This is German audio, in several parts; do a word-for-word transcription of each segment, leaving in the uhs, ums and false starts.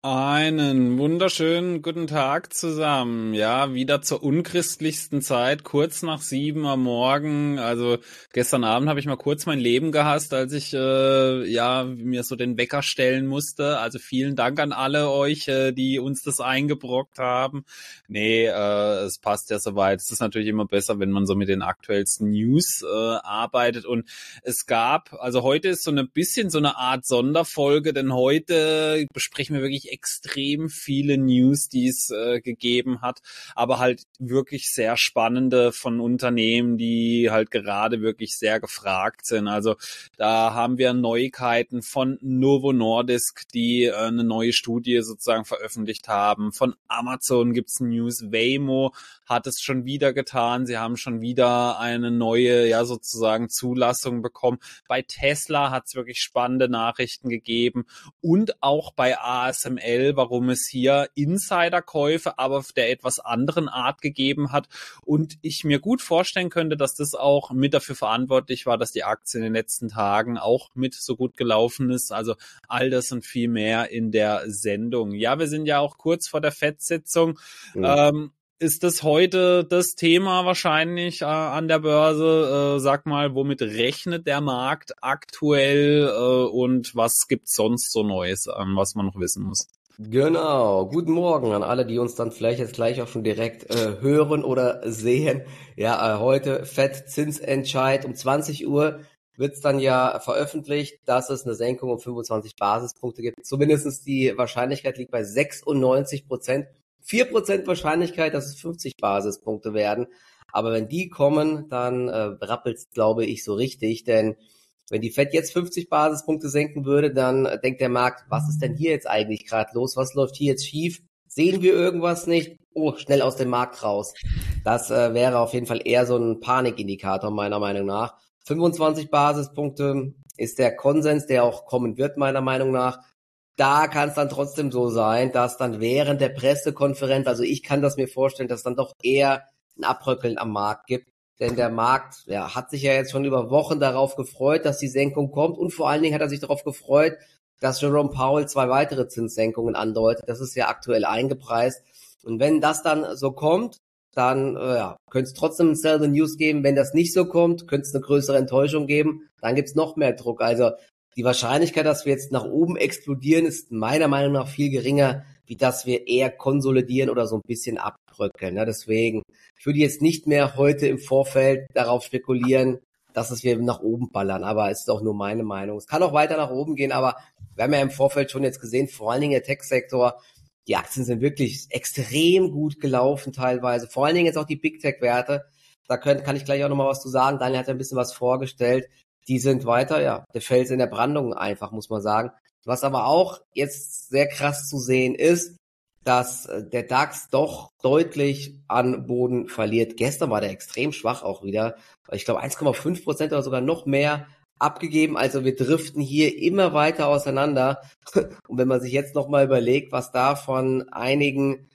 Einen wunderschönen guten Tag zusammen. Ja, wieder zur unchristlichsten Zeit, kurz nach sieben am Morgen. Also gestern Abend habe ich mal kurz mein Leben gehasst, als ich äh, ja mir so den Wecker stellen musste. Also vielen Dank an alle euch, äh, die uns das eingebrockt haben. Nee, äh, es passt ja soweit. Es ist natürlich immer besser, wenn man so mit den aktuellsten News äh, arbeitet. Und es gab, also heute ist so ein bisschen so eine Art Sonderfolge, denn heute besprechen wir wirklich extrem viele News, die es äh, gegeben hat, aber halt wirklich sehr spannende von Unternehmen, die halt gerade wirklich sehr gefragt sind. Also da haben wir Neuigkeiten von Novo Nordisk, die äh, eine neue Studie sozusagen veröffentlicht haben. Von Amazon gibt's News. Waymo hat es schon wieder getan. Sie haben schon wieder eine neue, ja sozusagen Zulassung bekommen. Bei Tesla hat's wirklich spannende Nachrichten gegeben und auch bei A S M L, warum es hier Insiderkäufe, aber der etwas anderen Art gegeben hat. Und ich mir gut vorstellen könnte, dass das auch mit dafür verantwortlich war, dass die Aktie in den letzten Tagen auch mit so gut gelaufen ist. Also all das und viel mehr in der Sendung. Ja, wir sind ja auch kurz vor der Fed-Sitzung. Mhm. Ähm, Ist das heute das Thema wahrscheinlich äh, an der Börse? Äh, sag mal, womit rechnet der Markt aktuell äh, und was gibt's sonst so Neues, ähm, was man noch wissen muss? Genau, guten Morgen an alle, die uns dann vielleicht jetzt gleich auch schon direkt äh, hören oder sehen. Ja, äh, heute Fed-Zinsentscheid um zwanzig Uhr wird's dann ja veröffentlicht, dass es eine Senkung um fünfundzwanzig Basispunkte gibt. Zumindestens die Wahrscheinlichkeit liegt bei sechsundneunzig Prozent. vier Prozent Wahrscheinlichkeit, dass es fünfzig Basispunkte werden. Aber wenn die kommen, dann äh, rappelt's, glaube ich, so richtig, denn wenn die Fed jetzt fünfzig Basispunkte senken würde, dann denkt der Markt, was ist denn hier jetzt eigentlich gerade los? Was läuft hier jetzt schief? Sehen wir irgendwas nicht? Oh, schnell aus dem Markt raus. Das äh, wäre auf jeden Fall eher so ein Panikindikator meiner Meinung nach. fünfundzwanzig Basispunkte ist der Konsens, der auch kommen wird, meiner Meinung nach. Da kann es dann trotzdem so sein, dass dann während der Pressekonferenz, also ich kann das mir vorstellen, dass es dann doch eher ein Abröckeln am Markt gibt. Denn der Markt ja, hat sich ja jetzt schon über Wochen darauf gefreut, dass die Senkung kommt. Und vor allen Dingen hat er sich darauf gefreut, dass Jerome Powell zwei weitere Zinssenkungen andeutet. Das ist ja aktuell eingepreist. Und wenn das dann so kommt, dann äh, ja, könnte es trotzdem ein Sell the News geben. Wenn das nicht so kommt, könnte es eine größere Enttäuschung geben. Dann gibt es noch mehr Druck. Also die Wahrscheinlichkeit, dass wir jetzt nach oben explodieren, ist meiner Meinung nach viel geringer, wie dass wir eher konsolidieren oder so ein bisschen abbröckeln. Ja, deswegen, ich würde jetzt nicht mehr heute im Vorfeld darauf spekulieren, dass es wir nach oben ballern, aber es ist auch nur meine Meinung. Es kann auch weiter nach oben gehen, aber wir haben ja im Vorfeld schon jetzt gesehen, vor allen Dingen der Tech-Sektor, die Aktien sind wirklich extrem gut gelaufen teilweise, vor allen Dingen jetzt auch die Big-Tech-Werte. Da können, kann ich gleich auch nochmal was zu sagen. Daniel hat ja ein bisschen was vorgestellt. Die sind weiter, ja, der Fels in der Brandung einfach, muss man sagen. Was aber auch jetzt sehr krass zu sehen ist, dass der DAX doch deutlich an Boden verliert. Gestern war der extrem schwach auch wieder. Ich glaube eins Komma fünf Prozent oder sogar noch mehr abgegeben. Also wir driften hier immer weiter auseinander. Und wenn man sich jetzt nochmal überlegt, was da von einigen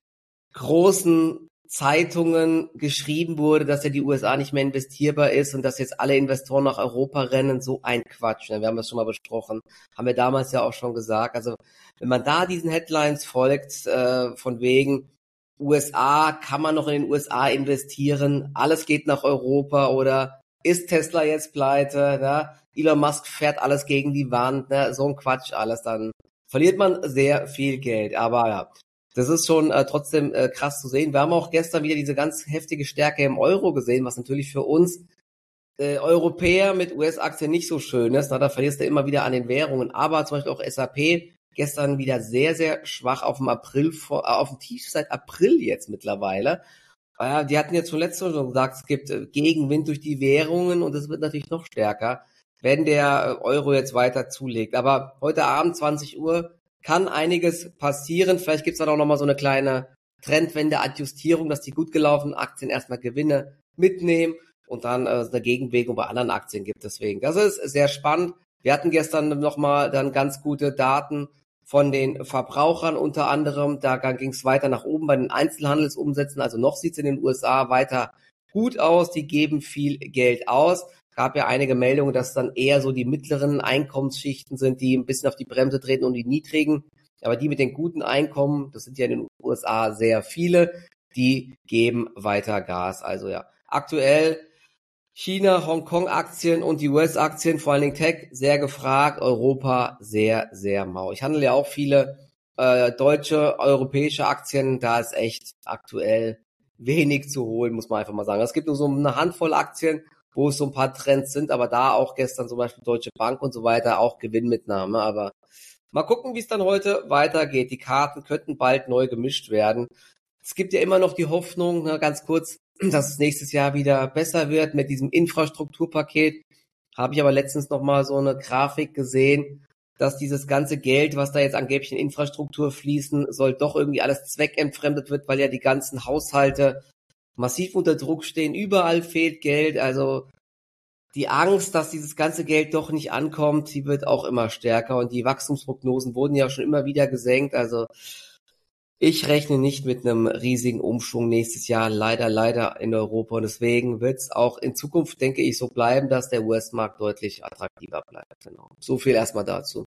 großen Zeitungen geschrieben wurde, dass ja die U S A nicht mehr investierbar ist und dass jetzt alle Investoren nach Europa rennen, so ein Quatsch. Wir haben das schon mal besprochen, haben wir damals ja auch schon gesagt. Also wenn man da diesen Headlines folgt, äh, von wegen U S A, kann man noch in den U S A investieren, alles geht nach Europa oder ist Tesla jetzt pleite, ne? Elon Musk fährt alles gegen die Wand, ne? So ein Quatsch alles, dann verliert man sehr viel Geld. Aber ja, das ist schon äh, trotzdem äh, krass zu sehen. Wir haben auch gestern wieder diese ganz heftige Stärke im Euro gesehen, was natürlich für uns äh, Europäer mit U S-Aktien nicht so schön ist. Na, da verlierst du immer wieder an den Währungen. Aber zum Beispiel auch S A P gestern wieder sehr, sehr schwach auf dem April, äh, auf dem Tief seit April jetzt mittlerweile. Äh, die hatten jetzt schon letztes Mal schon gesagt, es gibt äh, Gegenwind durch die Währungen und es wird natürlich noch stärker, wenn der äh, Euro jetzt weiter zulegt. Aber heute Abend zwanzig Uhr kann einiges passieren. Vielleicht gibt's dann auch nochmal so eine kleine Trendwende, Adjustierung, dass die gut gelaufenen Aktien erstmal Gewinne mitnehmen und dann äh, eine Gegenbewegung bei anderen Aktien gibt. Deswegen, das ist sehr spannend. Wir hatten gestern nochmal dann ganz gute Daten von den Verbrauchern unter anderem. Da ging's weiter nach oben bei den Einzelhandelsumsätzen. Also noch sieht's in den U S A weiter gut aus. Die geben viel Geld aus. Gab ja einige Meldungen, dass dann eher so die mittleren Einkommensschichten sind, die ein bisschen auf die Bremse treten und die niedrigen Aber die mit den guten Einkommen, das sind ja in den U S A sehr viele, die geben weiter Gas. Also ja, aktuell China, Hongkong-Aktien und die U S-Aktien, vor allen Dingen Tech, sehr gefragt, Europa sehr, sehr mau. Ich handle ja auch viele äh, deutsche, europäische Aktien, da ist echt aktuell wenig zu holen, muss man einfach mal sagen. Es gibt nur so eine Handvoll Aktien, wo es so ein paar Trends sind, aber da auch gestern zum Beispiel Deutsche Bank und so weiter, auch Gewinnmitnahme, aber mal gucken, wie es dann heute weitergeht. Die Karten könnten bald neu gemischt werden. Es gibt ja immer noch die Hoffnung, ne, ganz kurz, dass es nächstes Jahr wieder besser wird mit diesem Infrastrukturpaket. Habe ich aber letztens noch mal so eine Grafik gesehen, dass dieses ganze Geld, was da jetzt angeblich in Infrastruktur fließen soll, doch irgendwie alles zweckentfremdet wird, weil ja die ganzen Haushalte massiv unter Druck stehen. Überall fehlt Geld. Also die Angst, dass dieses ganze Geld doch nicht ankommt, die wird auch immer stärker. Und die Wachstumsprognosen wurden ja schon immer wieder gesenkt. Also ich rechne nicht mit einem riesigen Umschwung nächstes Jahr, leider, leider in Europa. Und deswegen wird es auch in Zukunft, denke ich, so bleiben, dass der U S-Markt deutlich attraktiver bleibt. Genau. So viel erstmal dazu.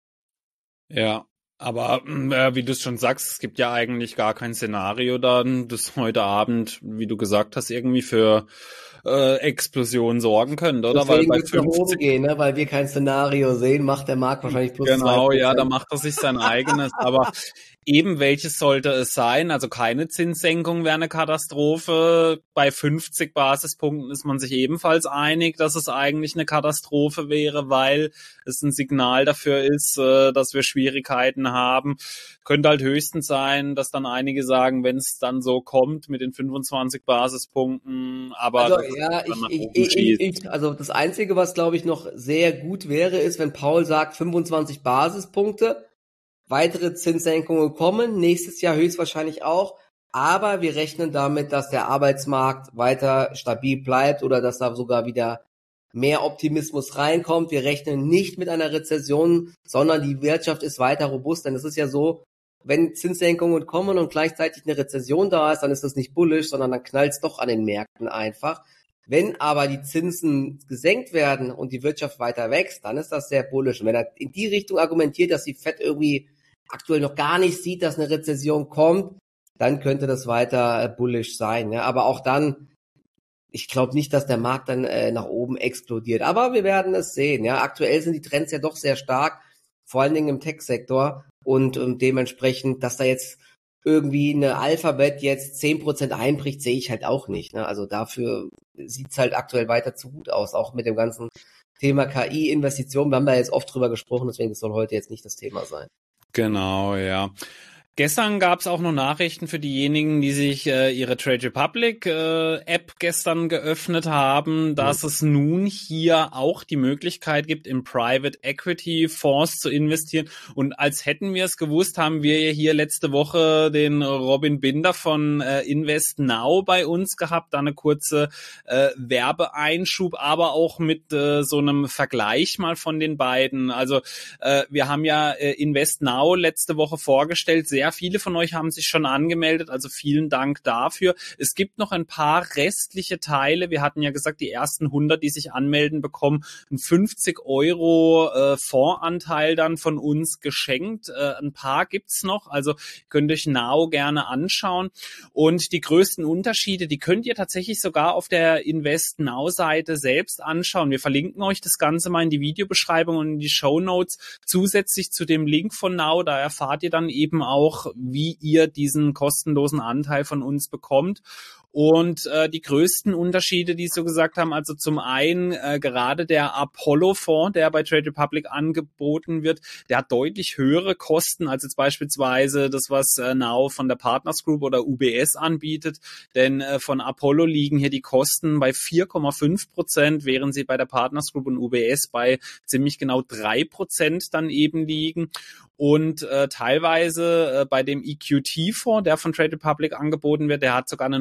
Ja, aber äh, wie du es schon sagst, es gibt ja eigentlich gar kein Szenario dann, das heute Abend, wie du gesagt hast, irgendwie für äh, Explosion sorgen könnte, oder? Deswegen Weil bei wird es nach oben gehen, ne? Weil wir kein Szenario sehen, macht der Markt wahrscheinlich plus zwei Prozent. Genau, ja, da macht er sich sein eigenes. Aber eben welches sollte es sein? Also keine Zinssenkung wäre eine Katastrophe. Bei fünfzig Basispunkten ist man sich ebenfalls einig, dass es eigentlich eine Katastrophe wäre, weil es ein Signal dafür ist, dass wir Schwierigkeiten haben. Könnte halt höchstens sein, dass dann einige sagen, wenn es dann so kommt mit den fünfundzwanzig Basispunkten, aber also, das ja, ist dann nach ich, oben ich, schießt. ich, also das Einzige, was glaube ich noch sehr gut wäre, ist, wenn Paul sagt fünfundzwanzig Basispunkte, weitere Zinssenkungen kommen, nächstes Jahr höchstwahrscheinlich auch, aber wir rechnen damit, dass der Arbeitsmarkt weiter stabil bleibt oder dass da sogar wieder mehr Optimismus reinkommt. Wir rechnen nicht mit einer Rezession, sondern die Wirtschaft ist weiter robust, denn es ist ja so, wenn Zinssenkungen kommen und gleichzeitig eine Rezession da ist, dann ist das nicht bullish, sondern dann knallt es doch an den Märkten einfach. Wenn aber die Zinsen gesenkt werden und die Wirtschaft weiter wächst, dann ist das sehr bullish. Und wenn er in die Richtung argumentiert, dass die Fed irgendwie aktuell noch gar nicht sieht, dass eine Rezession kommt, dann könnte das weiter bullish sein. Ja. Aber auch dann, ich glaube nicht, dass der Markt dann äh, nach oben explodiert. Aber wir werden es sehen. Ja. Aktuell sind die Trends ja doch sehr stark, vor allen Dingen im Tech-Sektor. Und ähm, dementsprechend, dass da jetzt irgendwie eine Alphabet jetzt zehn Prozent einbricht, sehe ich halt auch nicht. Ne? Also dafür sieht's halt aktuell weiter zu gut aus, auch mit dem ganzen Thema K I-Investitionen. Wir haben da jetzt oft drüber gesprochen, deswegen soll heute jetzt nicht das Thema sein. Genau, ja. Gestern gab es auch noch Nachrichten für diejenigen, die sich äh, ihre Trade Republic äh, App gestern geöffnet haben, dass mhm. es nun hier auch die Möglichkeit gibt, in Private Equity Fonds zu investieren. Und als hätten wir es gewusst, haben wir ja hier letzte Woche den Robin Binder von äh, Invest Now bei uns gehabt, da eine kurze äh, Werbeeinschub, aber auch mit äh, so einem Vergleich mal von den beiden. Also äh, wir haben ja äh, Invest Now letzte Woche vorgestellt, sehr Ja, viele von euch haben sich schon angemeldet, also vielen Dank dafür. Es gibt noch ein paar restliche Teile. Wir hatten ja gesagt, die ersten hundert, die sich anmelden, bekommen einen fünfzig Euro äh, Fondsanteil dann von uns geschenkt. Äh, ein paar gibt's noch, also könnt ihr euch Now gerne anschauen. Und die größten Unterschiede, die könnt ihr tatsächlich sogar auf der Invest Now Seite selbst anschauen. Wir verlinken euch das Ganze mal in die Videobeschreibung und in die Shownotes zusätzlich zu dem Link von Now. Da erfahrt ihr dann eben auch, wie ihr diesen kostenlosen Anteil von uns bekommt. Und äh, die größten Unterschiede, die so gesagt haben, also zum einen äh, gerade der Apollo-Fonds, der bei Trade Republic angeboten wird, der hat deutlich höhere Kosten als jetzt beispielsweise das, was äh, Now von der Partners Group oder U B S anbietet. Denn äh, von Apollo liegen hier die Kosten bei vier Komma fünf Prozent, während sie bei der Partners Group und U B S bei ziemlich genau drei Prozent dann eben liegen. Und äh, teilweise äh, bei dem E Q T-Fonds, der von Trade Republic angeboten wird, der hat sogar einen höheren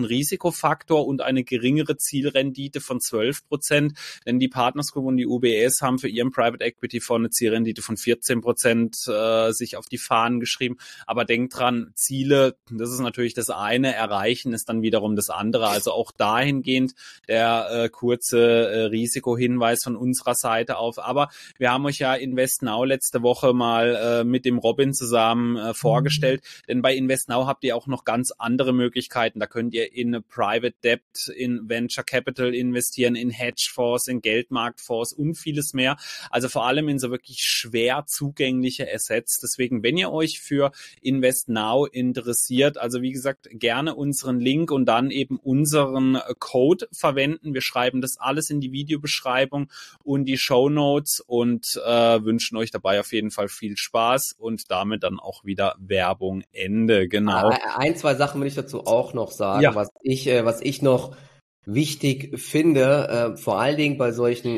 hohen Risikofaktor und eine geringere Zielrendite von zwölf Prozent, denn die Partners Group und die U B S haben für ihren Private Equity Fonds eine Zielrendite von vierzehn Prozent äh, sich auf die Fahnen geschrieben. Aber denkt dran, Ziele, das ist natürlich das eine, erreichen ist dann wiederum das andere. Also auch dahingehend der äh, kurze äh, Risikohinweis von unserer Seite auf. Aber wir haben euch ja InvestNow letzte Woche mal äh, mit dem Robin zusammen äh, vorgestellt, denn bei InvestNow habt ihr auch noch ganz andere Möglichkeiten. Da könnt ihr in Private Debt, in Venture Capital investieren, in Hedgefonds, in Geldmarktfonds und vieles mehr. Also vor allem in so wirklich schwer zugängliche Assets. Deswegen, wenn ihr euch für InvestNow interessiert, also wie gesagt, gerne unseren Link und dann eben unseren Code verwenden. Wir schreiben das alles in die Videobeschreibung und die Shownotes und äh, wünschen euch dabei auf jeden Fall viel Spaß und damit dann auch wieder Werbung Ende. Genau. Ein, zwei Sachen will ich dazu auch noch sagen, Ja. was ich, äh, was ich noch wichtig finde, äh, vor allen Dingen bei solchen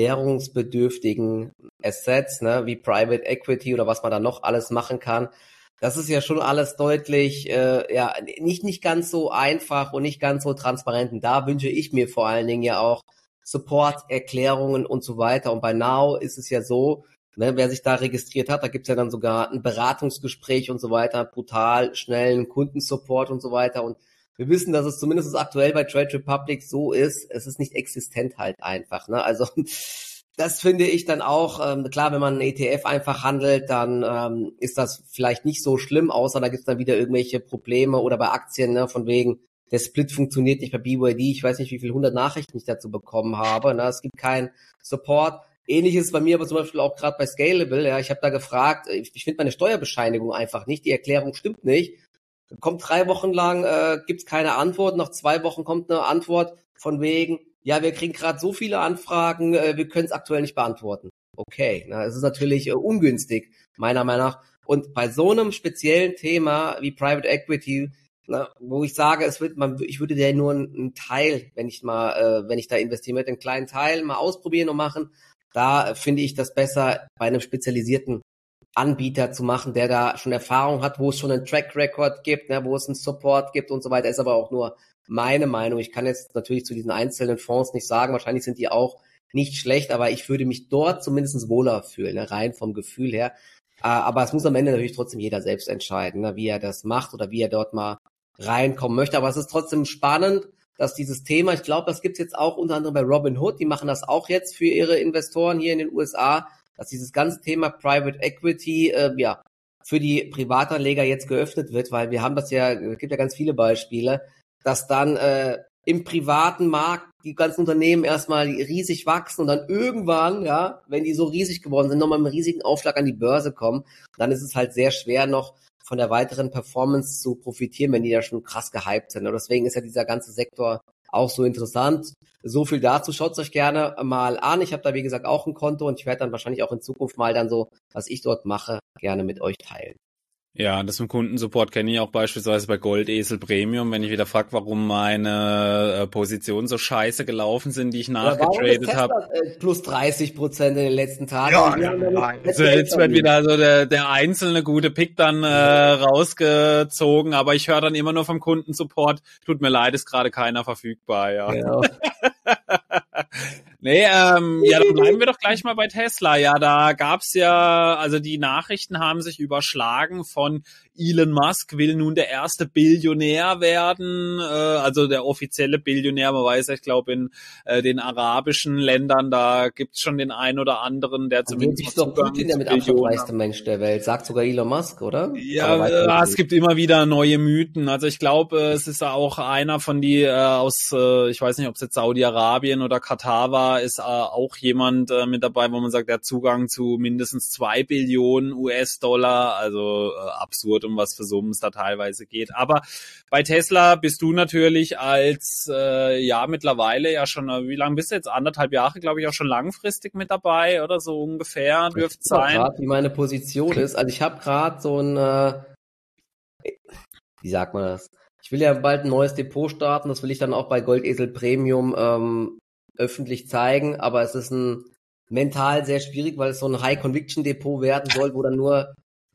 erklärungsbedürftigen Assets, ne, wie Private Equity oder was man da noch alles machen kann. Das ist ja schon alles deutlich, äh, ja, nicht, nicht ganz so einfach und nicht ganz so transparent. Und da wünsche ich mir vor allen Dingen ja auch Support, Erklärungen und so weiter. Und bei Now ist es ja so, ne, wer sich da registriert hat, da gibt's ja dann sogar ein Beratungsgespräch und so weiter, brutal schnellen Kundensupport und so weiter. Und wir wissen, dass es zumindest aktuell bei Trade Republic so ist, es ist nicht existent halt einfach, ne? Also das finde ich dann auch, ähm, klar, wenn man einen E T F einfach handelt, dann ähm, ist das vielleicht nicht so schlimm, außer da gibt's dann wieder irgendwelche Probleme oder bei Aktien, ne, von wegen, der Split funktioniert nicht bei B Y D, ich weiß nicht, wie viele hundert Nachrichten ich dazu bekommen habe, ne? Es gibt keinen Support. Ähnliches bei mir aber zum Beispiel auch gerade bei Scalable, ja, ich habe da gefragt, ich, ich finde meine Steuerbescheinigung einfach nicht, die Erklärung stimmt nicht. Kommt drei Wochen lang, äh, gibt's keine Antwort, nach zwei Wochen kommt eine Antwort von wegen, ja, wir kriegen gerade so viele Anfragen, äh, wir können es aktuell nicht beantworten. Okay, na, es ist natürlich äh, ungünstig, meiner Meinung nach. Und bei so einem speziellen Thema wie Private Equity, na, wo ich sage, es wird, man, ich würde ja nur einen, einen Teil, wenn ich mal, äh, wenn ich da investiere, mit einen kleinen Teil mal ausprobieren und machen, da finde ich das besser bei einem spezialisierten Anbieter zu machen, der da schon Erfahrung hat, wo es schon einen Track Record gibt, ne, wo es einen Support gibt und so weiter, ist aber auch nur meine Meinung. Ich kann jetzt natürlich zu diesen einzelnen Fonds nicht sagen, wahrscheinlich sind die auch nicht schlecht, aber ich würde mich dort zumindest wohler fühlen, ne, rein vom Gefühl her. Aber es muss am Ende natürlich trotzdem jeder selbst entscheiden, ne, wie er das macht oder wie er dort mal reinkommen möchte. Aber es ist trotzdem spannend, dass dieses Thema, ich glaube, das gibt's jetzt auch unter anderem bei Robinhood, die machen das auch jetzt für ihre Investoren hier in den U S A, dass dieses ganze Thema Private Equity äh, ja für die Privatanleger jetzt geöffnet wird, weil wir haben das ja, es gibt ja ganz viele Beispiele, dass dann äh, im privaten Markt die ganzen Unternehmen erstmal riesig wachsen und dann irgendwann, ja, wenn die so riesig geworden sind, nochmal mit einem riesigen Aufschlag an die Börse kommen, dann ist es halt sehr schwer noch von der weiteren Performance zu profitieren, wenn die da schon krass gehypt sind. Und deswegen ist ja dieser ganze Sektor auch so interessant. So viel dazu. Schaut es euch gerne mal an. Ich habe da, wie gesagt, auch ein Konto und ich werde dann wahrscheinlich auch in Zukunft mal dann so, was ich dort mache, gerne mit euch teilen. Ja, das im Kundensupport kenne ich auch beispielsweise bei Goldesel Premium, wenn ich wieder frage, warum meine äh, Positionen so scheiße gelaufen sind, die ich nachgetradet ja, habe. Äh, plus dreißig Prozent in den letzten Tagen. Ja, ja also jetzt wird wieder so der, der einzelne gute Pick dann äh, rausgezogen, aber ich höre dann immer nur vom Kundensupport, tut mir leid, ist gerade keiner verfügbar, ja. Genau. Nee, ähm, ja, dann bleiben wir doch gleich mal bei Tesla. Ja, da gab's ja, also die Nachrichten haben sich überschlagen von Elon Musk will nun der erste Billionär werden, äh, also der offizielle Billionär. Man weiß ja, ich glaube in äh, den arabischen Ländern, da gibt's schon den einen oder anderen, der zumindest ist doch Putin der mit Abstand reichste Mensch der Welt, sagt sogar Elon Musk, oder? Ja, äh, es gibt immer wieder neue Mythen. Also ich glaube, es ist auch einer von die äh, aus, äh, ich weiß nicht, ob es jetzt Saudi-Arabien oder Katar war, ist äh, auch jemand äh, mit dabei, wo man sagt, der hat Zugang zu mindestens zwei Billionen U S-Dollar, also äh, absurd, um was für Summen es da teilweise geht. Aber bei Tesla bist du natürlich als, äh, ja, mittlerweile ja schon, wie lange bist du jetzt? Anderthalb Jahre, glaube ich, auch schon langfristig mit dabei oder so ungefähr, dürfte es sein. Grad, wie meine Position ist. Also ich habe gerade so ein, äh, wie sagt man das? Ich will ja bald ein neues Depot starten, das will ich dann auch bei Goldesel Premium ähm, öffentlich zeigen, aber es ist ein mental sehr schwierig, weil es so ein High-Conviction-Depot werden soll, wo dann nur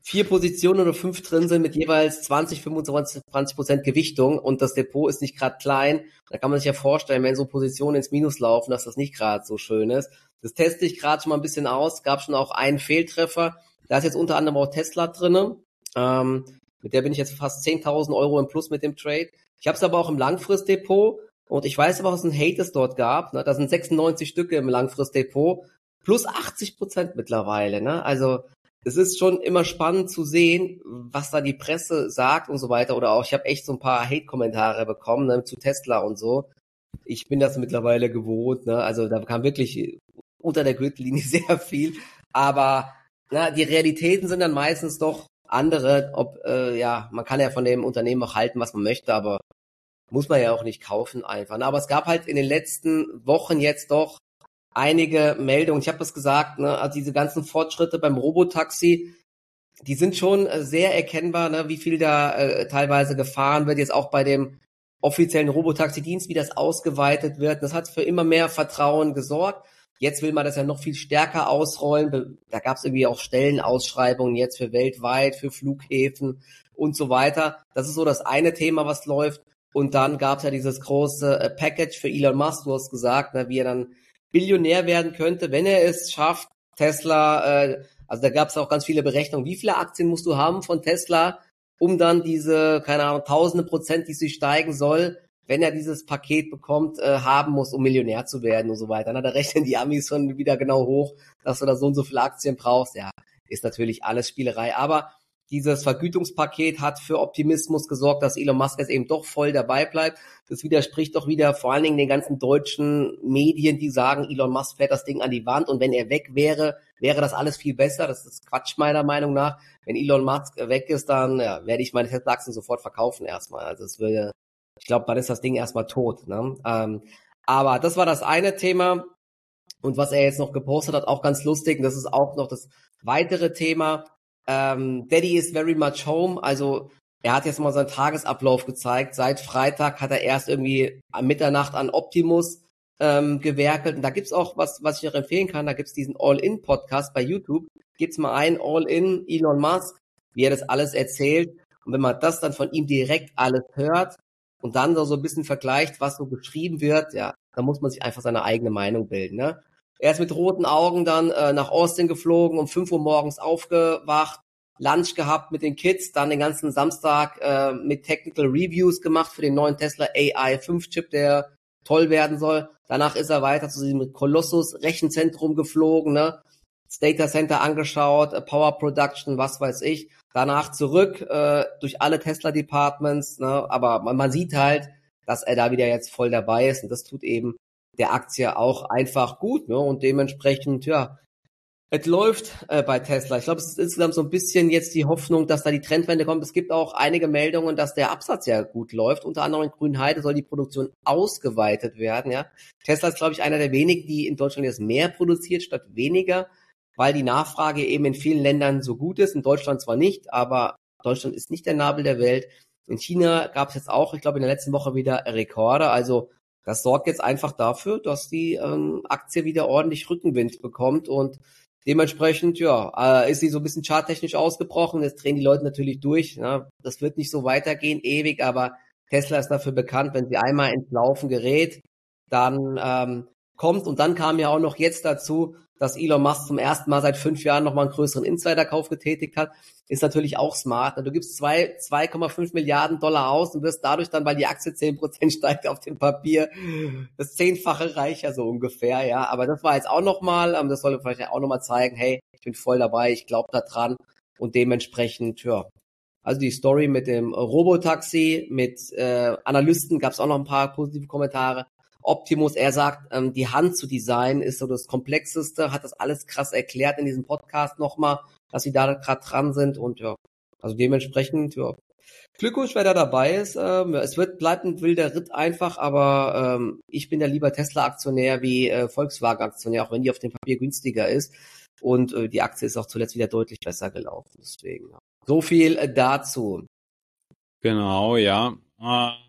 vier Positionen oder fünf drin sind mit jeweils zwanzig, fünfundzwanzig Prozent Gewichtung und das Depot ist nicht gerade klein. Da kann man sich ja vorstellen, wenn so Positionen ins Minus laufen, dass das nicht gerade so schön ist. Das teste ich gerade schon mal ein bisschen aus. Gab schon auch einen Fehltreffer. Da ist jetzt unter anderem auch Tesla drinne. Ähm, mit der bin ich jetzt fast zehntausend Euro im Plus mit dem Trade. Ich habe es aber auch im Langfristdepot und ich weiß aber, was ein Hate es dort gab. Ne? Da sind sechsundneunzig Stücke im Langfristdepot plus achtzig Prozent mittlerweile. Ne? Also es ist schon immer spannend zu sehen, was da die Presse sagt und so weiter. Oder auch, ich habe echt so ein paar Hate-Kommentare bekommen, ne, zu Tesla und so. Ich bin das mittlerweile gewohnt. Ne? Also da kam wirklich unter der Gürtellinie sehr viel. Aber na, die Realitäten sind dann meistens doch andere. Ob äh, ja, man kann ja von dem Unternehmen auch halten, was man möchte, aber muss man ja auch nicht kaufen einfach. Ne? Aber es gab halt in den letzten Wochen jetzt doch einige Meldungen. Ich habe das gesagt, ne, also diese ganzen Fortschritte beim Robotaxi, die sind schon sehr erkennbar, ne, wie viel da äh, teilweise gefahren wird, jetzt auch bei dem offiziellen Robotaxi-Dienst, wie das ausgeweitet wird. Das hat für immer mehr Vertrauen gesorgt. Jetzt will man das ja noch viel stärker ausrollen. Da gab es irgendwie auch Stellenausschreibungen jetzt für weltweit, für Flughäfen und so weiter. Das ist so das eine Thema, was läuft. Und dann gab es ja dieses große äh, Package für Elon Musk, du hast gesagt, ne, wie er dann Billionär werden könnte, wenn er es schafft, Tesla, äh, also da gab es auch ganz viele Berechnungen, wie viele Aktien musst du haben von Tesla, um dann diese, keine Ahnung, tausende Prozent, die sie steigen soll, wenn er dieses Paket bekommt, äh, haben muss, um Millionär zu werden und so weiter. Na, da rechnen die Amis schon wieder genau hoch, dass du da so und so viele Aktien brauchst. Ja, ist natürlich alles Spielerei, aber dieses Vergütungspaket hat für Optimismus gesorgt, dass Elon Musk jetzt eben doch voll dabei bleibt. Das widerspricht doch wieder vor allen Dingen den ganzen deutschen Medien, die sagen, Elon Musk fährt das Ding an die Wand und wenn er weg wäre, wäre das alles viel besser. Das ist Quatsch meiner Meinung nach. Wenn Elon Musk weg ist, dann ja, werde ich meine Tesla-Aktien sofort verkaufen erstmal. Also es würde, ich glaube, dann ist das Ding erstmal tot. Ne? Ähm, aber das war das eine Thema. Und was er jetzt noch gepostet hat, auch ganz lustig, und das ist auch noch das weitere Thema. Ähm, Daddy is very much home, also er hat jetzt mal seinen Tagesablauf gezeigt. Seit Freitag hat er erst irgendwie am Mitternacht an Optimus ähm, gewerkelt. Und da gibt's auch was, was ich noch empfehlen kann. Da gibt's diesen All-In-Podcast bei YouTube. Gibt's mal ein All-In Elon Musk, wie er das alles erzählt. Und wenn man das dann von ihm direkt alles hört und dann so, so ein bisschen vergleicht, was so beschrieben wird, ja, dann muss man sich einfach seine eigene Meinung bilden, ne? Er ist mit roten Augen dann äh, nach Austin geflogen, um fünf Uhr morgens aufgewacht, Lunch gehabt mit den Kids, dann den ganzen Samstag äh, mit Technical Reviews gemacht für den neuen Tesla A I fünf Chip, der toll werden soll. Danach ist er weiter zu diesem Colossus Rechenzentrum geflogen, ne? Das Data Center angeschaut, Power Production, was weiß ich. Danach zurück äh, durch alle Tesla Departments, ne? Aber man, man sieht halt, dass er da wieder jetzt voll dabei ist und das tut eben der Aktie auch einfach gut, ne? Und dementsprechend, ja, es läuft äh, bei Tesla. Ich glaube, es ist insgesamt so ein bisschen jetzt die Hoffnung, dass da die Trendwende kommt. Es gibt auch einige Meldungen, dass der Absatz ja gut läuft. Unter anderem in Grünheide soll die Produktion ausgeweitet werden, ja. Tesla ist, glaube ich, einer der wenigen, die in Deutschland jetzt mehr produziert statt weniger, weil die Nachfrage eben in vielen Ländern so gut ist. In Deutschland zwar nicht, aber Deutschland ist nicht der Nabel der Welt. In China gab es jetzt auch, ich glaube, in der letzten Woche wieder Rekorde. Also das sorgt jetzt einfach dafür, dass die ähm, Aktie wieder ordentlich Rückenwind bekommt und dementsprechend, ja, äh, ist sie so ein bisschen charttechnisch ausgebrochen. Jetzt drehen die Leute natürlich durch. Ne? Das wird nicht so weitergehen ewig, aber Tesla ist dafür bekannt, wenn sie einmal ins Laufen gerät, dann ähm, kommt. Und dann kam ja auch noch jetzt dazu, dass Elon Musk zum ersten Mal seit fünf Jahren nochmal einen größeren Insiderkauf getätigt hat. Ist natürlich auch smart. Du gibst zwei, zwei Komma fünf Milliarden Dollar aus und wirst dadurch dann, weil die Aktie zehn Prozent steigt auf dem Papier, das Zehnfache reicher so ungefähr, ja. Aber das war jetzt auch nochmal, das soll vielleicht auch nochmal zeigen, hey, ich bin voll dabei, ich glaube da dran und dementsprechend, ja. Also die Story mit dem Robotaxi, mit äh, Analysten gab es auch noch ein paar positive Kommentare. Optimus, er sagt, ähm, die Hand zu designen ist so das Komplexeste, hat das alles krass erklärt in diesem Podcast nochmal, dass sie da gerade dran sind und ja, also dementsprechend, ja, Glückwunsch, wer da dabei ist. Ähm, es wird, bleibt ein wilder Ritt einfach, aber ähm, ich bin ja lieber Tesla-Aktionär wie äh, Volkswagen-Aktionär, auch wenn die auf dem Papier günstiger ist und äh, die Aktie ist auch zuletzt wieder deutlich besser gelaufen, deswegen, ja. So viel äh, dazu. Genau, ja. Äh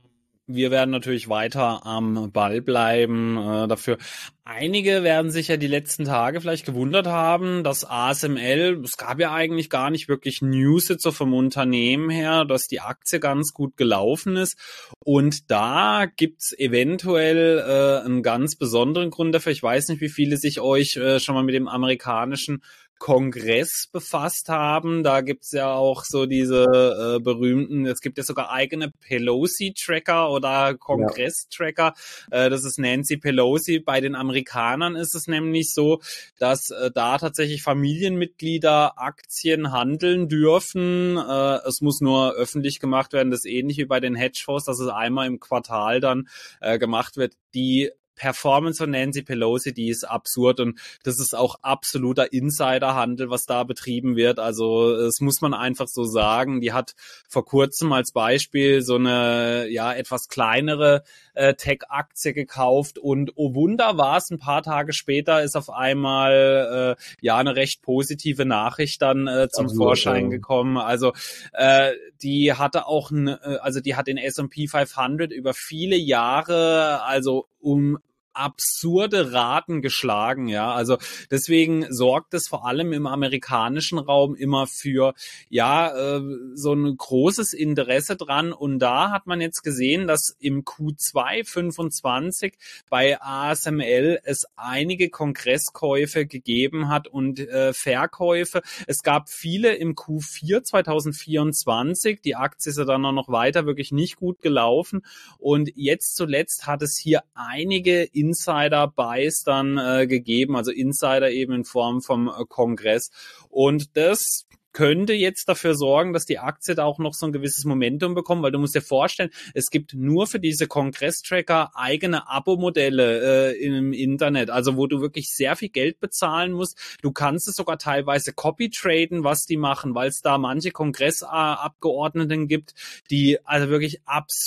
wir werden natürlich weiter am Ball bleiben äh, dafür. Einige werden sich ja die letzten Tage vielleicht gewundert haben, dass A S M L, es gab ja eigentlich gar nicht wirklich News jetzt so vom Unternehmen her, dass die Aktie ganz gut gelaufen ist. Und da gibt's eventuell äh, einen ganz besonderen Grund dafür. Ich weiß nicht, wie viele sich euch äh, schon mal mit dem amerikanischen Kongress befasst haben. Da gibt's ja auch so diese äh, berühmten, es gibt ja sogar eigene Pelosi-Tracker oder Kongress-Tracker. Ja. Äh, das ist Nancy Pelosi. Bei den Amerikanern ist es nämlich so, dass äh, da tatsächlich Familienmitglieder Aktien handeln dürfen. Äh, es muss nur öffentlich gemacht werden. Das ist ähnlich wie bei den Hedgefonds, dass es einmal im Quartal dann äh, gemacht wird. Die Performance von Nancy Pelosi, die ist absurd und das ist auch absoluter Insiderhandel, was da betrieben wird. Also das muss man einfach so sagen. Die hat vor kurzem als Beispiel so eine ja etwas kleinere äh, Tech-Aktie gekauft und oh Wunder war es, ein paar Tage später ist auf einmal äh, ja eine recht positive Nachricht dann äh, zum Absolut, Vorschein ja. gekommen. Also äh, die hatte auch, ne, also die hat den S und P fünfhundert über viele Jahre, also um absurde Raten geschlagen, ja, also deswegen sorgt es vor allem im amerikanischen Raum immer für, ja, äh, so ein großes Interesse dran und da hat man jetzt gesehen, dass im Q zwei fünfundzwanzig bei A S M L es einige Kongresskäufe gegeben hat und äh, Verkäufe. Es gab viele im Q vier zweitausendvierundzwanzig, die Aktie ist ja dann noch weiter wirklich nicht gut gelaufen und jetzt zuletzt hat es hier einige Insider-Buys dann äh, gegeben, also Insider eben in Form vom äh, Kongress. Und das könnte jetzt dafür sorgen, dass die Aktie da auch noch so ein gewisses Momentum bekommt, weil du musst dir vorstellen, es gibt nur für diese Kongress-Tracker eigene Abo-Modelle äh, im Internet, also wo du wirklich sehr viel Geld bezahlen musst. Du kannst es sogar teilweise copy-traden, was die machen, weil es da manche Kongressabgeordneten gibt, die also wirklich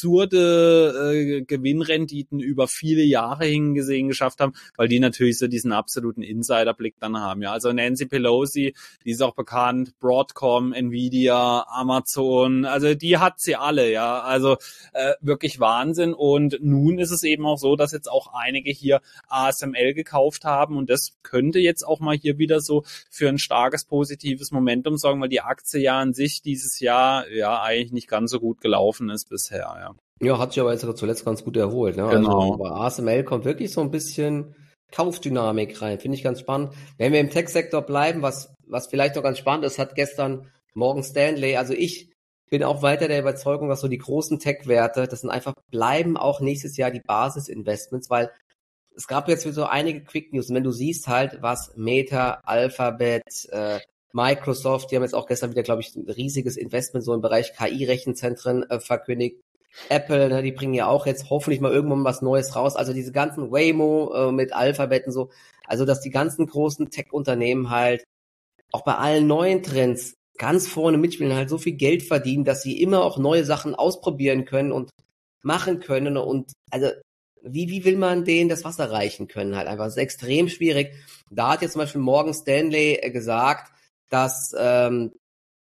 absurde äh, Gewinnrenditen über viele Jahre hingesehen geschafft haben, weil die natürlich so diesen absoluten Insiderblick dann haben. Ja, also Nancy Pelosi, die ist auch bekannt, Broadcom, Nvidia, Amazon, also die hat sie alle, ja, also äh, wirklich Wahnsinn und nun ist es eben auch so, dass jetzt auch einige hier A S M L gekauft haben und das könnte jetzt auch mal hier wieder so für ein starkes positives Momentum sorgen, weil die Aktie ja an sich dieses Jahr ja eigentlich nicht ganz so gut gelaufen ist bisher, ja. Ja, hat sich aber jetzt zuletzt ganz gut erholt, ne? Genau. Also bei A S M L kommt wirklich so ein bisschen Kaufdynamik rein, finde ich ganz spannend. Wenn wir im Tech-Sektor bleiben, was was vielleicht noch ganz spannend ist, hat gestern Morgan Stanley, also ich bin auch weiter der Überzeugung, dass so die großen Tech-Werte, das sind einfach, bleiben auch nächstes Jahr die Basis-Investments, weil es gab jetzt so einige Quick-News und wenn du siehst halt, was Meta, Alphabet, äh, Microsoft, die haben jetzt auch gestern wieder, glaube ich, ein riesiges Investment so im Bereich K I-Rechenzentren äh, verkündigt. Apple, ne, die bringen ja auch jetzt hoffentlich mal irgendwann was Neues raus. Also diese ganzen Waymo äh, mit Alphabet und so. Also dass die ganzen großen Tech-Unternehmen halt auch bei allen neuen Trends ganz vorne mitspielen, halt so viel Geld verdienen, dass sie immer auch neue Sachen ausprobieren können und machen können. Und also wie wie will man denen das Wasser reichen können halt einfach? Das ist extrem schwierig. Da hat jetzt zum Beispiel Morgan Stanley gesagt, dass ähm,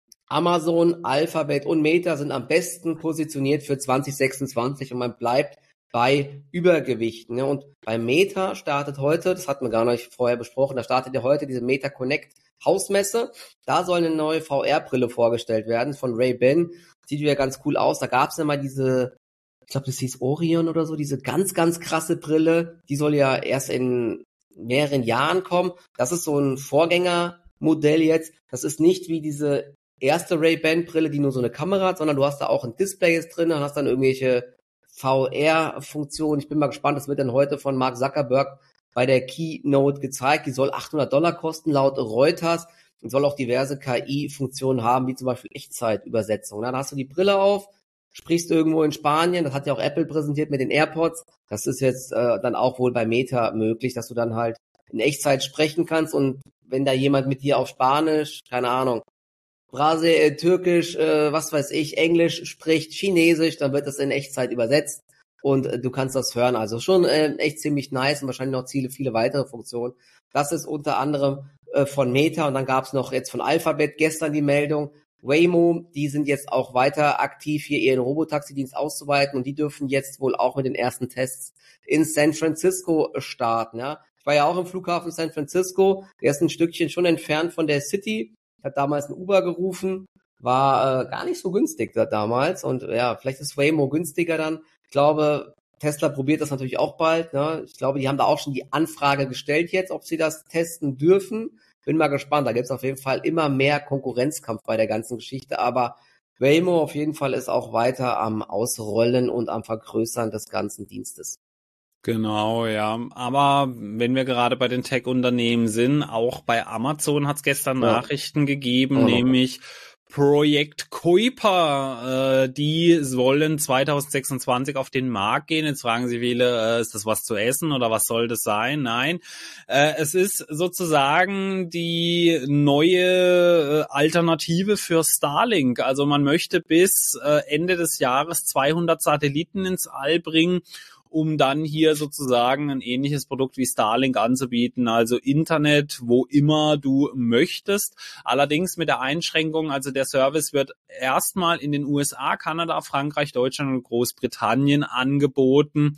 Amazon, Alphabet und Meta sind am besten positioniert für zwanzig sechsundzwanzig und man bleibt bei Übergewichten. Ne? Und bei Meta startet heute, das hatten wir gar nicht vorher besprochen, da startet ja heute diese Meta Connect Hausmesse. Da soll eine neue V R-Brille vorgestellt werden von Ray-Ban. Sieht wieder ganz cool aus. Da gab es ja mal diese, ich glaube, das hieß Orion oder so, diese ganz, ganz krasse Brille. Die soll ja erst in mehreren Jahren kommen. Das ist so ein Vorgängermodell jetzt. Das ist nicht wie diese erste Ray-Ban-Brille, die nur so eine Kamera hat, sondern du hast da auch ein Display jetzt drin, hast dann irgendwelche V R-Funktionen. Ich bin mal gespannt, das wird dann heute von Mark Zuckerberg bei der Keynote gezeigt. Die soll achthundert Dollar kosten, laut Reuters, und soll auch diverse K I-Funktionen haben, wie zum Beispiel Echtzeitübersetzung. Dann hast du die Brille auf, sprichst irgendwo in Spanien, das hat ja auch Apple präsentiert mit den AirPods. Das ist jetzt äh, dann auch wohl bei Meta möglich, dass du dann halt in Echtzeit sprechen kannst und wenn da jemand mit dir auf Spanisch, keine Ahnung, Brasil, äh, Türkisch, äh, was weiß ich, Englisch spricht, Chinesisch, dann wird das in Echtzeit übersetzt und äh, du kannst das hören. Also schon äh, echt ziemlich nice und wahrscheinlich noch viele, viele weitere Funktionen. Das ist unter anderem äh, von Meta und dann gab es noch jetzt von Alphabet gestern die Meldung, Waymo, die sind jetzt auch weiter aktiv, hier ihren Robotaxi-Dienst auszuweiten und die dürfen jetzt wohl auch mit den ersten Tests in San Francisco starten, ja. Ich war ja auch im Flughafen San Francisco, der ist ein Stückchen schon entfernt von der City. Ich habe damals ein Uber gerufen, war äh, gar nicht so günstig da damals und ja, vielleicht ist Waymo günstiger dann. Ich glaube, Tesla probiert das natürlich auch bald, ne? Ich glaube, die haben da auch schon die Anfrage gestellt jetzt, ob sie das testen dürfen. Bin mal gespannt, da gibt's auf jeden Fall immer mehr Konkurrenzkampf bei der ganzen Geschichte, aber Waymo auf jeden Fall ist auch weiter am Ausrollen und am Vergrößern des ganzen Dienstes. Genau, ja. Aber wenn wir gerade bei den Tech-Unternehmen sind, auch bei Amazon hat es gestern Ja. Nachrichten gegeben, Oh. nämlich Projekt Kuiper, äh, die wollen zwanzig sechsundzwanzig auf den Markt gehen. Jetzt fragen Sie viele, äh, ist das was zu essen oder was soll das sein? Nein, äh, es ist sozusagen die neue äh, Alternative für Starlink. Also man möchte bis äh, Ende des Jahres zweihundert Satelliten ins All bringen, um dann hier sozusagen ein ähnliches Produkt wie Starlink anzubieten, also Internet, wo immer du möchtest. Allerdings mit der Einschränkung, also der Service wird erstmal in den U S A, Kanada, Frankreich, Deutschland und Großbritannien angeboten.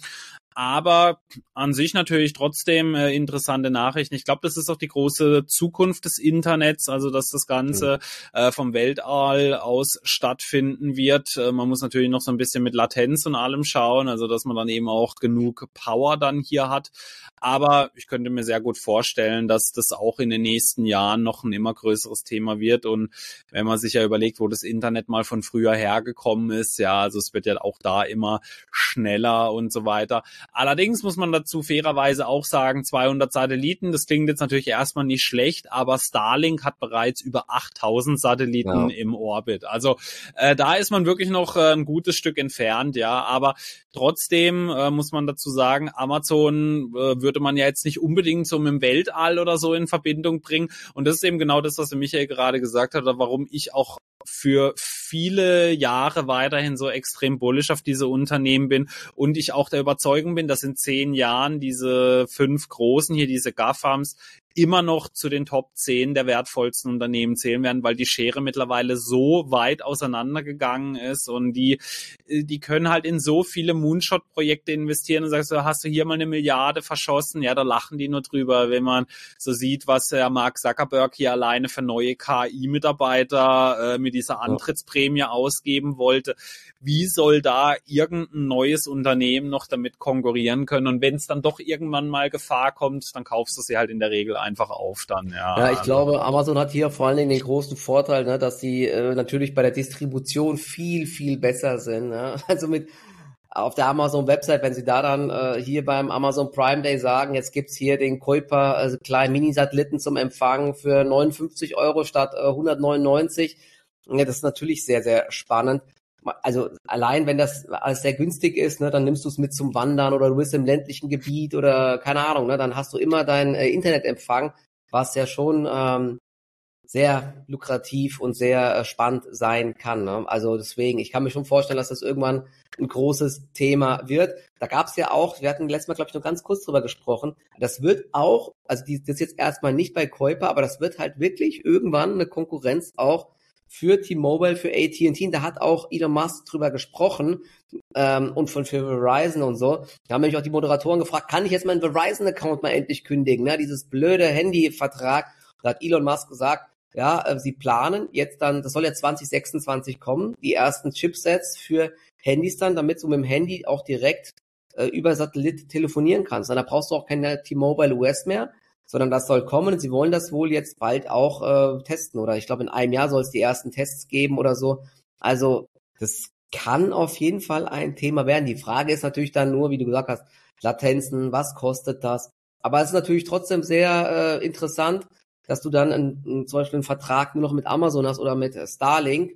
Aber an sich natürlich trotzdem äh, interessante Nachrichten. Ich glaube, das ist auch die große Zukunft des Internets, also dass das Ganze äh, vom Weltall aus stattfinden wird. Äh, man muss natürlich noch so ein bisschen mit Latenz und allem schauen, also dass man dann eben auch genug Power dann hier hat. Aber ich könnte mir sehr gut vorstellen, dass das auch in den nächsten Jahren noch ein immer größeres Thema wird. Und wenn man sich ja überlegt, wo das Internet mal von früher hergekommen ist, ja, also es wird ja auch da immer schneller und so weiter. Allerdings muss man dazu fairerweise auch sagen, zweihundert Satelliten, das klingt jetzt natürlich erstmal nicht schlecht, aber Starlink hat bereits über achttausend Satelliten ja. im Orbit. Also äh, da ist man wirklich noch äh, ein gutes Stück entfernt, ja, aber trotzdem äh, muss man dazu sagen, Amazon äh, würde man ja jetzt nicht unbedingt so mit dem Weltall oder so in Verbindung bringen und das ist eben genau das, was Michael gerade gesagt hat, oder warum ich auch für viele Jahre weiterhin so extrem bullish auf diese Unternehmen bin und ich auch der Überzeugung bin, dass in zehn Jahren diese fünf großen hier, diese GAFAMs, immer noch zu den Top zehn der wertvollsten Unternehmen zählen werden, weil die Schere mittlerweile so weit auseinandergegangen ist und die die können halt in so viele Moonshot-Projekte investieren und sagst du, hast du hier mal eine Milliarde verschossen? Ja, da lachen die nur drüber, wenn man so sieht, was der Mark Zuckerberg hier alleine für neue K I-Mitarbeiter äh, mit dieser Antrittsprämie ausgeben wollte. Wie soll da irgendein neues Unternehmen noch damit konkurrieren können? Und wenn es dann doch irgendwann mal Gefahr kommt, dann kaufst du sie halt in der Regel einfach auf dann. Ja, ja ich also. glaube, Amazon hat hier vor allen Dingen den großen Vorteil, ne, dass sie äh, natürlich bei der Distribution viel, viel besser sind. Ne? Also mit auf der Amazon-Website, wenn sie da dann äh, hier beim Amazon Prime Day sagen, jetzt gibt's hier den Kuiper, also kleinen Mini-Satelliten zum Empfang für neunundfünfzig Euro statt äh, hundertneunundneunzig. Ja, das ist natürlich sehr, sehr spannend. Also allein, wenn das alles sehr günstig ist, ne, dann nimmst du es mit zum Wandern oder du bist im ländlichen Gebiet oder keine Ahnung, ne, dann hast du immer deinen äh, Internetempfang, was ja schon ähm, sehr lukrativ und sehr äh, spannend sein kann. Ne? Also deswegen, ich kann mir schon vorstellen, dass das irgendwann ein großes Thema wird. Da gab es ja auch, wir hatten letztes Mal, glaube ich, noch ganz kurz drüber gesprochen, das wird auch, also die, das ist jetzt erstmal nicht bei Kuiper, aber das wird halt wirklich irgendwann eine Konkurrenz auch für T-Mobile, für A T and T, da hat auch Elon Musk drüber gesprochen ähm, und von für Verizon und so. Da haben nämlich auch die Moderatoren gefragt, kann ich jetzt meinen Verizon-Account mal endlich kündigen, ne? Dieses blöde Handy-Vertrag. Da hat Elon Musk gesagt, ja, äh, sie planen jetzt dann, das soll ja zwanzig sechsundzwanzig kommen, die ersten Chipsets für Handys dann, damit du mit dem Handy auch direkt äh, über Satellit telefonieren kannst. Und da brauchst du auch keine T-Mobile U S mehr, sondern das soll kommen und sie wollen das wohl jetzt bald auch äh, testen oder ich glaube in einem Jahr soll es die ersten Tests geben oder so. Also das kann auf jeden Fall ein Thema werden. Die Frage ist natürlich dann nur, wie du gesagt hast, Latenzen, was kostet das? Aber es ist natürlich trotzdem sehr äh, interessant, dass du dann einen, einen, zum Beispiel einen Vertrag nur noch mit Amazon hast oder mit Starlink.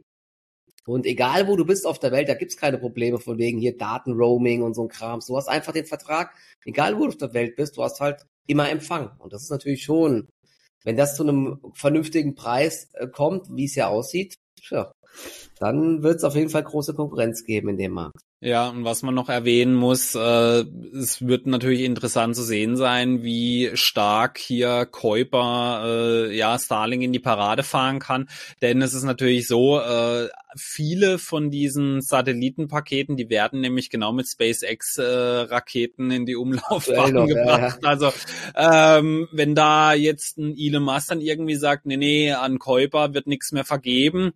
Und egal, wo du bist auf der Welt, da gibt's keine Probleme von wegen hier Datenroaming und so ein Kram. Du hast einfach den Vertrag, egal wo du auf der Welt bist, du hast halt immer Empfang. Und das ist natürlich schon, wenn das zu einem vernünftigen Preis äh, kommt, wie es ja aussieht, ja, dann wird es auf jeden Fall große Konkurrenz geben in dem Markt. Ja, und was man noch erwähnen muss, äh, es wird natürlich interessant zu sehen sein, wie stark hier Kuiper äh, ja Starlink in die Parade fahren kann, denn es ist natürlich so, äh, viele von diesen Satellitenpaketen, die werden nämlich genau mit SpaceX äh, Raketen in die Aktuell Umlaufbahn noch, ja, gebracht. ja. Also ähm, wenn da jetzt ein Elon Musk dann irgendwie sagt, nee, nee, an Kuiper wird nichts mehr vergeben.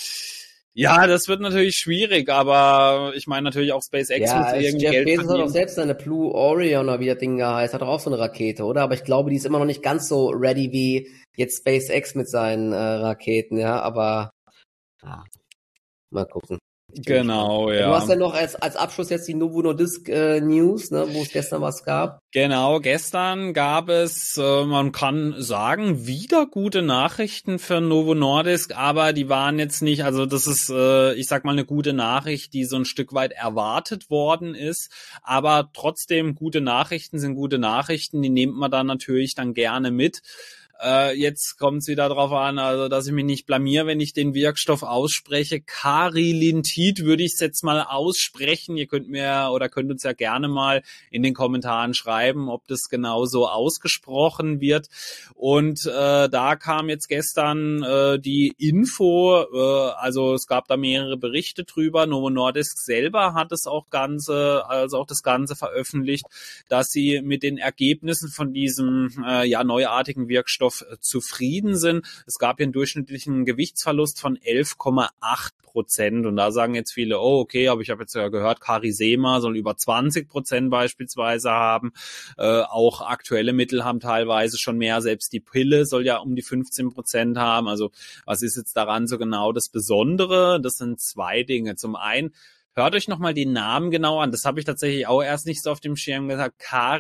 Ja, das wird natürlich schwierig, aber ich meine natürlich auch SpaceX muss Ja, es, irgendwie Jeff Geld Bezos hat auch verdienen. selbst seine Blue Orion oder wie das Ding da heißt, hat doch auch so eine Rakete, oder? Aber ich glaube, die ist immer noch nicht ganz so ready wie jetzt SpaceX mit seinen äh, Raketen, ja, aber ja, mal gucken. Ich bin gespannt. Genau, Ja, du hast ja. ja noch als, als Abschluss jetzt die Novo Nordisk äh, News, ne, wo es gestern was gab. Genau, gestern gab es, äh, man kann sagen, wieder gute Nachrichten für Novo Nordisk, aber die waren jetzt nicht, also das ist, äh, ich sag mal, eine gute Nachricht, die so ein Stück weit erwartet worden ist, aber trotzdem gute Nachrichten sind gute Nachrichten, die nimmt man dann natürlich dann gerne mit. Äh, jetzt kommt es wieder drauf an, also dass ich mich nicht blamier, wenn ich den Wirkstoff ausspreche. Carilintid würde ich es jetzt mal aussprechen. Ihr könnt mir oder könnt uns ja gerne mal in den Kommentaren schreiben, ob das genau so ausgesprochen wird. Und äh, da kam jetzt gestern äh, die Info, äh, also es gab da mehrere Berichte drüber. Novo Nordisk selber hat es auch ganze, also auch das Ganze veröffentlicht, dass sie mit den Ergebnissen von diesem äh, ja neuartigen Wirkstoff zufrieden sind. Es gab hier einen durchschnittlichen Gewichtsverlust von elf Komma acht Prozent und da sagen jetzt viele, oh okay, aber ich habe jetzt ja gehört, Carisema soll über zwanzig Prozent beispielsweise haben. Äh, auch aktuelle Mittel haben teilweise schon mehr, selbst die Pille soll ja um die fünfzehn Prozent haben. Also was ist jetzt daran so genau das Besondere? Das sind zwei Dinge. Zum einen, hört euch nochmal den Namen genau an. Das habe ich tatsächlich auch erst nicht so auf dem Schirm gesagt.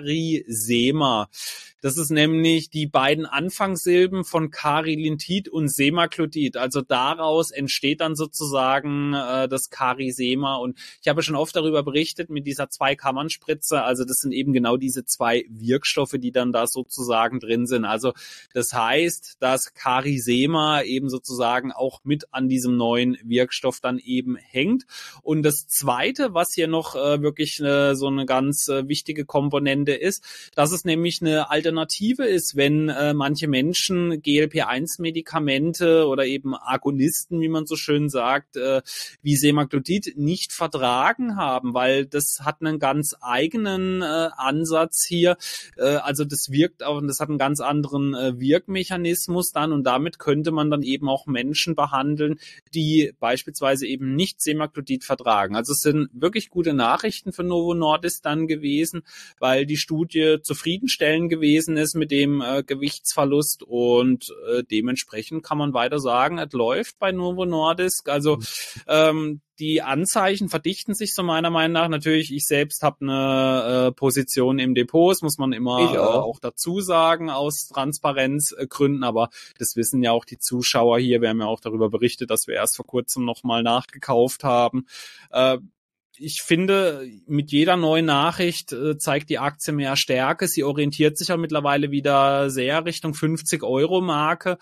Carisema. Das ist nämlich die beiden Anfangssilben von Carilintid und Semaglutid. Also daraus entsteht dann sozusagen äh, das Carisema. Und ich habe schon oft darüber berichtet mit dieser Zwei-Kammern-Spritze. Also das sind eben genau diese zwei Wirkstoffe, die dann da sozusagen drin sind. Also das heißt, dass Carisema eben sozusagen auch mit an diesem neuen Wirkstoff dann eben hängt. Und das Zweite, was hier noch äh, wirklich äh, so eine ganz äh, wichtige Komponente ist, dass es nämlich eine Alternative ist, wenn äh, manche Menschen G L P eins Medikamente oder eben Agonisten, wie man so schön sagt, äh, wie Semaglutid nicht vertragen haben, weil das hat einen ganz eigenen äh, Ansatz hier. Äh, also das wirkt auch, und das hat einen ganz anderen äh, Wirkmechanismus dann und damit könnte man dann eben auch Menschen behandeln, die beispielsweise eben nicht Semaglutid vertragen. Also es sind wirklich gute Nachrichten für Novo Nordisk dann gewesen, weil die Studie zufriedenstellend gewesen ist mit dem äh, Gewichtsverlust und äh, dementsprechend kann man weiter sagen, es läuft bei Novo Nordisk. Also ähm, die Anzeichen verdichten sich so meiner Meinung nach. Natürlich, ich selbst habe eine äh, Position im Depot, das muss man immer Ich äh, auch. auch dazu sagen, aus Transparenzgründen, aber das wissen ja auch die Zuschauer hier. Wir haben ja auch darüber berichtet, dass wir erst vor kurzem nochmal nachgekauft haben. Äh, Ich finde, mit jeder neuen Nachricht äh, zeigt die Aktie mehr Stärke. Sie orientiert sich auch mittlerweile wieder sehr Richtung fünfzig Euro Marke.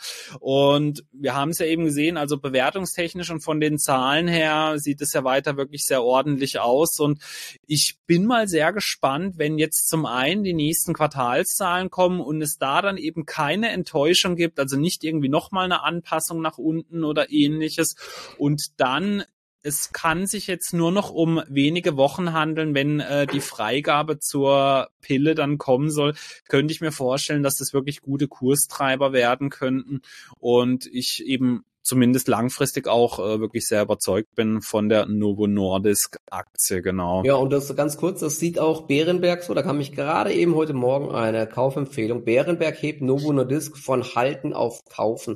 Und wir haben es ja eben gesehen, also bewertungstechnisch und von den Zahlen her sieht es ja weiter wirklich sehr ordentlich aus. Und ich bin mal sehr gespannt, wenn jetzt zum einen die nächsten Quartalszahlen kommen und es da dann eben keine Enttäuschung gibt, also nicht irgendwie nochmal eine Anpassung nach unten oder ähnliches. Und dann es kann sich jetzt nur noch um wenige Wochen handeln, wenn äh, die Freigabe zur Pille dann kommen soll, könnte ich mir vorstellen, dass das wirklich gute Kurstreiber werden könnten und ich eben zumindest langfristig auch äh, wirklich sehr überzeugt bin von der Novo Nordisk Aktie, genau. Ja, und das ganz kurz, das sieht auch Bärenberg so, da kam ich gerade eben heute Morgen eine Kaufempfehlung. Bärenberg hebt Novo Nordisk von Halten auf Kaufen.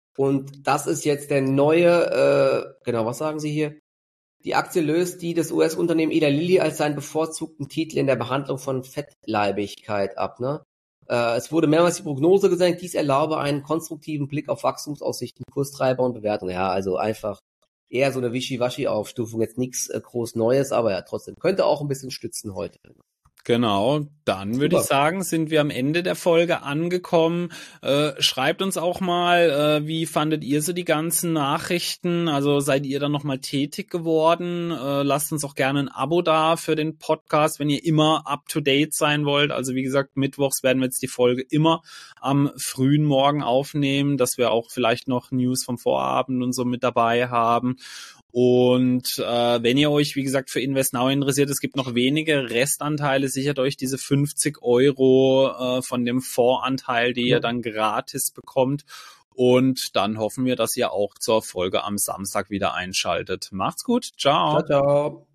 Und das ist jetzt der neue, äh, genau, was sagen Sie hier? Die Aktie löst die des U S-Unternehmen Eli Lilly als seinen bevorzugten Titel in der Behandlung von Fettleibigkeit ab, ne? Äh, es wurde mehrmals die Prognose gesenkt, dies erlaube einen konstruktiven Blick auf Wachstumsaussichten, Kurstreiber und Bewertung. Ja, also einfach eher so eine Wischiwaschi-Aufstufung, jetzt nichts äh, groß Neues, aber ja, trotzdem könnte auch ein bisschen stützen heute. Genau, dann würde ich sagen, sind wir am Ende der Folge angekommen. Äh, schreibt uns auch mal, äh, wie fandet ihr so die ganzen Nachrichten? Also seid ihr dann nochmal tätig geworden? Äh, lasst uns auch gerne ein Abo da für den Podcast, wenn ihr immer up-to-date sein wollt. Also wie gesagt, mittwochs werden wir jetzt die Folge immer am frühen Morgen aufnehmen, dass wir auch vielleicht noch News vom Vorabend und so mit dabei haben. Und äh, wenn ihr euch, wie gesagt, für InvestNow interessiert, es gibt noch wenige Restanteile, sichert euch diese fünfzig Euro äh, von dem Fondsanteil, die ja. ihr dann gratis bekommt. Und dann hoffen wir, dass ihr auch zur Folge am Samstag wieder einschaltet. Macht's gut, ciao. Ciao, ciao.